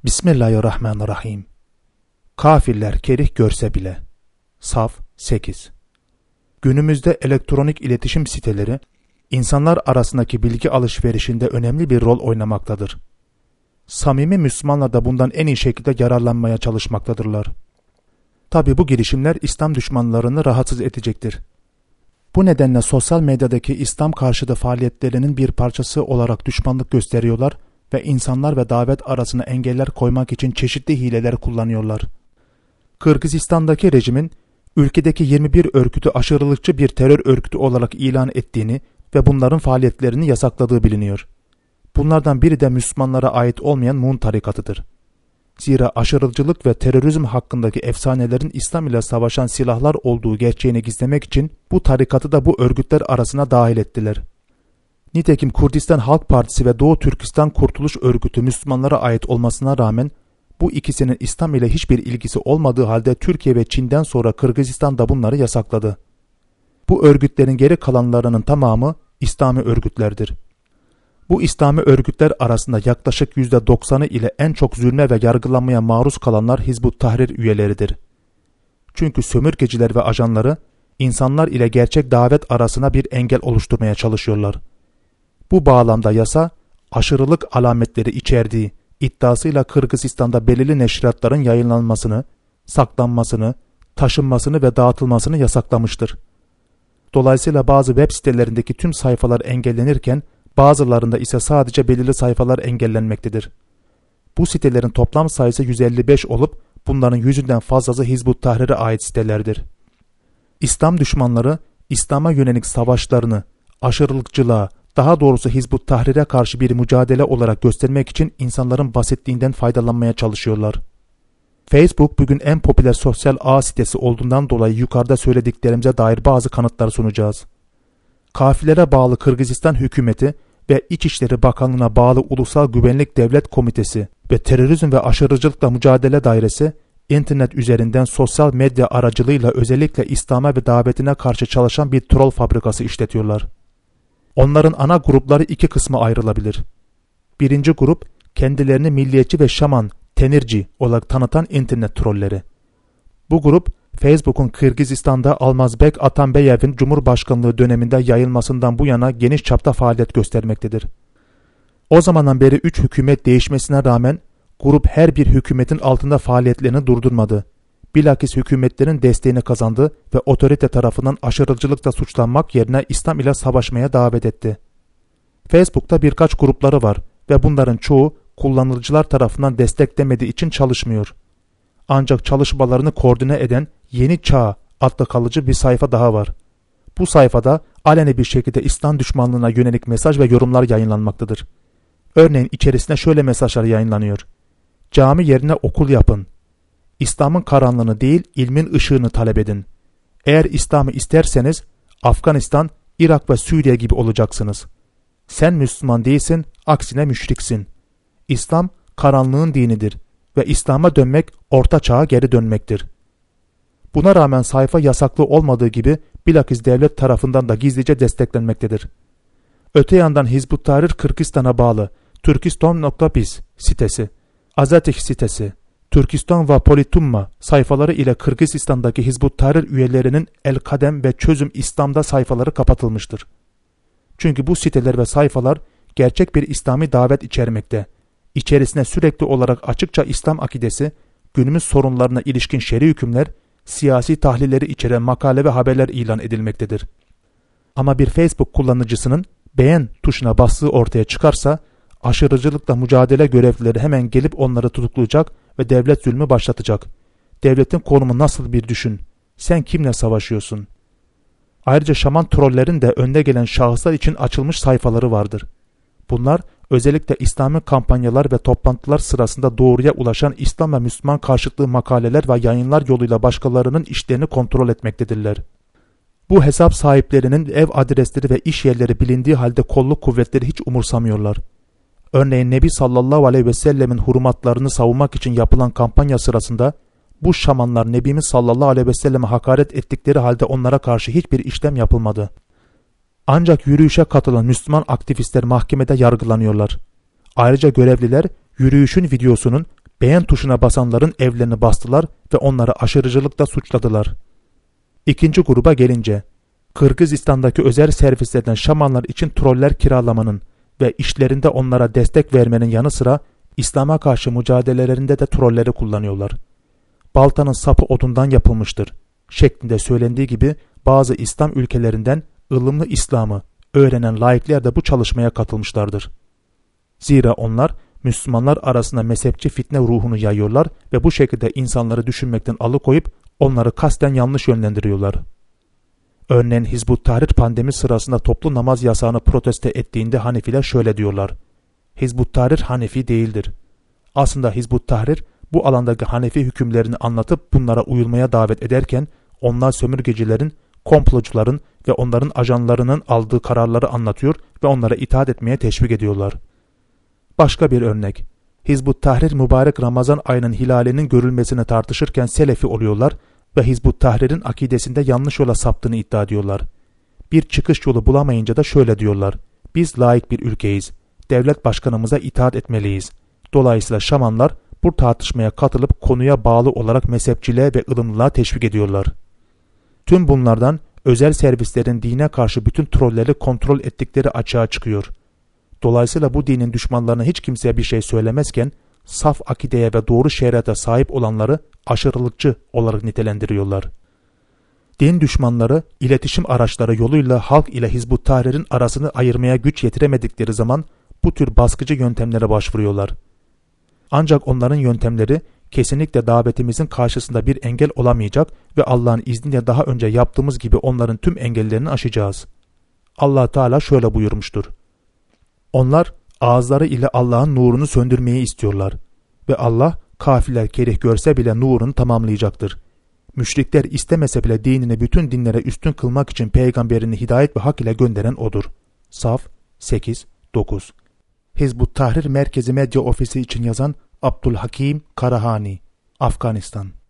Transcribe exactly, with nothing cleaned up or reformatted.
Bismillahirrahmanirrahim. Kafirler kerih görse bile. Saf sekiz. Günümüzde elektronik iletişim siteleri, insanlar arasındaki bilgi alışverişinde önemli bir rol oynamaktadır. Samimi Müslümanlar da bundan en iyi şekilde yararlanmaya çalışmaktadırlar. Tabi bu girişimler İslam düşmanlarını rahatsız edecektir. Bu nedenle sosyal medyadaki İslam karşıtı faaliyetlerinin bir parçası olarak düşmanlık gösteriyorlar ve insanlar ve davet arasına engeller koymak için çeşitli hileler kullanıyorlar. Kırgızistan'daki rejimin ülkedeki yirmi bir örgütü aşırılıkçı bir terör örgütü olarak ilan ettiğini ve bunların faaliyetlerini yasakladığı biliniyor. Bunlardan biri de Müslümanlara ait olmayan Mun tarikatıdır. Zira aşırılıcılık ve terörizm hakkındaki efsanelerin İslam ile savaşan silahlar olduğu gerçeğini gizlemek için bu tarikatı da bu örgütler arasına dahil ettiler. Nitekim Kurdistan Halk Partisi ve Doğu Türkistan Kurtuluş Örgütü Müslümanlara ait olmasına rağmen bu ikisinin İslam ile hiçbir ilgisi olmadığı halde Türkiye ve Çin'den sonra Kırgızistan da bunları yasakladı. Bu örgütlerin geri kalanlarının tamamı İslami örgütlerdir. Bu İslami örgütler arasında yaklaşık yüzde doksanı ile en çok zulme ve yargılanmaya maruz kalanlar Hizbut Tahrir üyeleridir. Çünkü sömürgeciler ve ajanları insanlar ile gerçek davet arasına bir engel oluşturmaya çalışıyorlar. Bu bağlamda yasa, aşırılık alametleri içerdiği iddiasıyla Kırgızistan'da belirli neşriatların yayınlanmasını, saklanmasını, taşınmasını ve dağıtılmasını yasaklamıştır. Dolayısıyla bazı web sitelerindeki tüm sayfalar engellenirken, bazılarında ise sadece belirli sayfalar engellenmektedir. Bu sitelerin toplam sayısı yüz elli beş olup bunların yüzünden fazlası Hizbut Tahrir'e ait sitelerdir. İslam düşmanları İslam'a yönelik savaşlarını aşırılıkçılığa, daha doğrusu Hizbut Tahrir'e karşı bir mücadele olarak göstermek için insanların basitliğinden faydalanmaya çalışıyorlar. Facebook bugün en popüler sosyal ağ sitesi olduğundan dolayı yukarıda söylediklerimize dair bazı kanıtlar sunacağız. Kafirlere bağlı Kırgızistan hükümeti ve İçişleri Bakanlığı'na bağlı Ulusal Güvenlik Devlet Komitesi ve Terörizm ve Aşırıcılıkla Mücadele Dairesi, internet üzerinden sosyal medya aracılığıyla özellikle İslam'a ve davetine karşı çalışan bir troll fabrikası işletiyorlar. Onların ana grupları iki kısma ayrılabilir. Birinci grup, kendilerini milliyetçi ve şaman, tenirci olarak tanıtan internet trolleri. Bu grup, Facebook'un Kırgızistan'da Almazbek Atambayev'in Cumhurbaşkanlığı döneminde yayılmasından bu yana geniş çapta faaliyet göstermektedir. O zamandan beri üç hükümet değişmesine rağmen grup her bir hükümetin altında faaliyetlerini durdurmadı. Bilakis hükümetlerin desteğini kazandı ve otorite tarafından aşırıcılıkla suçlanmak yerine İslam ile savaşmaya davet etti. Facebook'ta birkaç grupları var ve bunların çoğu kullanıcılar tarafından desteklemediği için çalışmıyor. Ancak çalışmalarını koordine eden Yeni Çağ adlı kalıcı bir sayfa daha var. Bu sayfada aleni bir şekilde İslam düşmanlığına yönelik mesaj ve yorumlar yayınlanmaktadır. Örneğin içerisinde şöyle mesajlar yayınlanıyor. Cami yerine okul yapın. İslam'ın karanlığını değil ilmin ışığını talep edin. Eğer İslam'ı isterseniz Afganistan, Irak ve Suriye gibi olacaksınız. Sen Müslüman değilsin, aksine müşriksin. İslam karanlığın dinidir ve İslam'a dönmek orta çağa geri dönmektir. Buna rağmen sayfa yasaklı olmadığı gibi bilakis devlet tarafından da gizlice desteklenmektedir. Öte yandan Hizbut Tahrir Kırgızistan'a bağlı Türkistan nokta biz sitesi, Azatik sitesi, Türkistan ve Politumma sayfaları ile Kırgızistan'daki Hizbut Tahrir üyelerinin El Kadem ve Çözüm İslam'da sayfaları kapatılmıştır. Çünkü bu siteler ve sayfalar gerçek bir İslami davet içermekte. İçerisine sürekli olarak açıkça İslam akidesi, günümüz sorunlarına ilişkin şer'i hükümler, siyasi tahlilleri içeren makale ve haberler ilan edilmektedir. Ama bir Facebook kullanıcısının beğen tuşuna bastığı ortaya çıkarsa, aşırıcılıkla mücadele görevlileri hemen gelip onları tutuklayacak ve devlet zulmü başlatacak. Devletin konumu nasıl bir düşün? Sen kimle savaşıyorsun? Ayrıca şaman trollerin de önde gelen şahıslar için açılmış sayfaları vardır. Bunlar özellikle İslami kampanyalar ve toplantılar sırasında doğruya ulaşan İslam ve Müslüman karşıtlığı makaleler ve yayınlar yoluyla başkalarının işlerini kontrol etmektedirler. Bu hesap sahiplerinin ev adresleri ve iş yerleri bilindiği halde kolluk kuvvetleri hiç umursamıyorlar. Örneğin Nebi sallallahu aleyhi ve sellemin hurumatlarını savunmak için yapılan kampanya sırasında bu şamanlar Nebimiz sallallahu aleyhi ve selleme hakaret ettikleri halde onlara karşı hiçbir işlem yapılmadı. Ancak yürüyüşe katılan Müslüman aktivistler mahkemede yargılanıyorlar. Ayrıca görevliler yürüyüşün videosunun Beğen tuşuna basanların evlerini bastılar ve onları aşırıcılıkla suçladılar. İkinci gruba gelince, Kırgızistan'daki özel servislerden şamanlar için troller kiralamanın ve işlerinde onlara destek vermenin yanı sıra İslam'a karşı mücadelelerinde de trolleri kullanıyorlar. Baltanın sapı odundan yapılmıştır şeklinde söylendiği gibi bazı İslam ülkelerinden ılımlı İslam'ı öğrenen laikler de bu çalışmaya katılmışlardır. Zira onlar Müslümanlar arasında mezhepçi fitne ruhunu yayıyorlar ve bu şekilde insanları düşünmekten alıkoyup onları kasten yanlış yönlendiriyorlar. Örneğin Hizbut Tahrir pandemi sırasında toplu namaz yasağını protesto ettiğinde Hanefiler şöyle diyorlar: Hizbut Tahrir Hanefi değildir. Aslında Hizbut Tahrir bu alandaki Hanefi hükümlerini anlatıp bunlara uyulmaya davet ederken onlar sömürgecilerin, komplocuların ve onların ajanlarının aldığı kararları anlatıyor ve onlara itaat etmeye teşvik ediyorlar. Başka bir örnek. Hizbut Tahrir mübarek Ramazan ayının hilalinin görülmesini tartışırken Selefi oluyorlar ve Hizbut Tahrir'in akidesinde yanlış yola saptığını iddia ediyorlar. Bir çıkış yolu bulamayınca da şöyle diyorlar: biz laik bir ülkeyiz. Devlet başkanımıza itaat etmeliyiz. Dolayısıyla şamanlar bu tartışmaya katılıp konuya bağlı olarak mezhepçiliğe ve ılımlılığa teşvik ediyorlar. Tüm bunlardan özel servislerin dine karşı bütün trolleri kontrol ettikleri açığa çıkıyor. Dolayısıyla bu dinin düşmanlarına hiç kimseye bir şey söylemezken saf akideye ve doğru şeriata sahip olanları aşırılıkçı olarak nitelendiriyorlar. Din düşmanları iletişim araçları yoluyla halk ile Hizbut Tahrir'in arasını ayırmaya güç yetiremedikleri zaman bu tür baskıcı yöntemlere başvuruyorlar. Ancak onların yöntemleri kesinlikle davetimizin karşısında bir engel olamayacak ve Allah'ın izniyle daha önce yaptığımız gibi onların tüm engellerini aşacağız. Allah Teala şöyle buyurmuştur: onlar ağızları ile Allah'ın nurunu söndürmeyi istiyorlar ve Allah kafirler kerih görse bile nurunu tamamlayacaktır. Müşrikler istemese bile dinini bütün dinlere üstün kılmak için peygamberini hidayet ve hak ile gönderen odur. Saf sekiz dokuz. Hizbut Tahrir Merkezi Medya Ofisi için yazan Abdülhakim Karahani, Afganistan.